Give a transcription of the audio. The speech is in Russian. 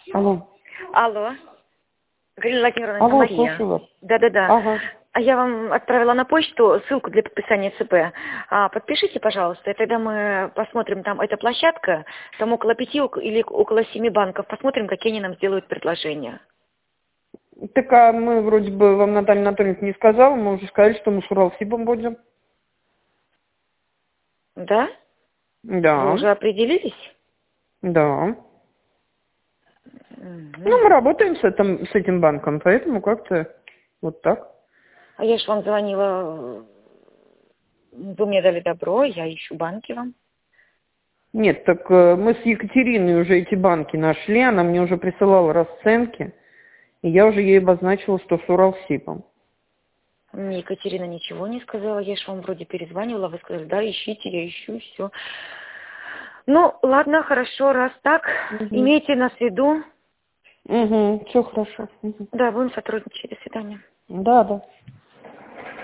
Алло. Алло. Галина Владимировна, это Алло, Мария. слушаю вас. Да-да-да. Ага. А я вам отправила на почту ссылку для подписания ЦП. Подпишите, пожалуйста, и тогда мы посмотрим, там эта площадка, там около 5 или около 7 банков. Посмотрим, какие они нам сделают предложения. Так, а мы вроде бы вам Наталья Анатольевна не сказала, мы уже сказали, что мы с Уралсибом будем. Да? Вы Да, уже определились? да. Ну, Мгм. мы работаем с этим банком, поэтому как-то вот так. А я же вам звонила, вы мне дали добро, я ищу банки вам. Нет, так мы с Екатериной уже эти банки нашли, она мне уже присылала расценки, и я уже ей обозначила, что с Уралсибом. Мне Екатерина ничего не сказала, я же вам вроде перезванивала, вы сказали, да, ищите, я ищу, все. Ну, ладно, хорошо, раз так, Угу. имейте на виду. Угу, все хорошо. Угу. Да, будем сотрудничать, до свидания. Да, да.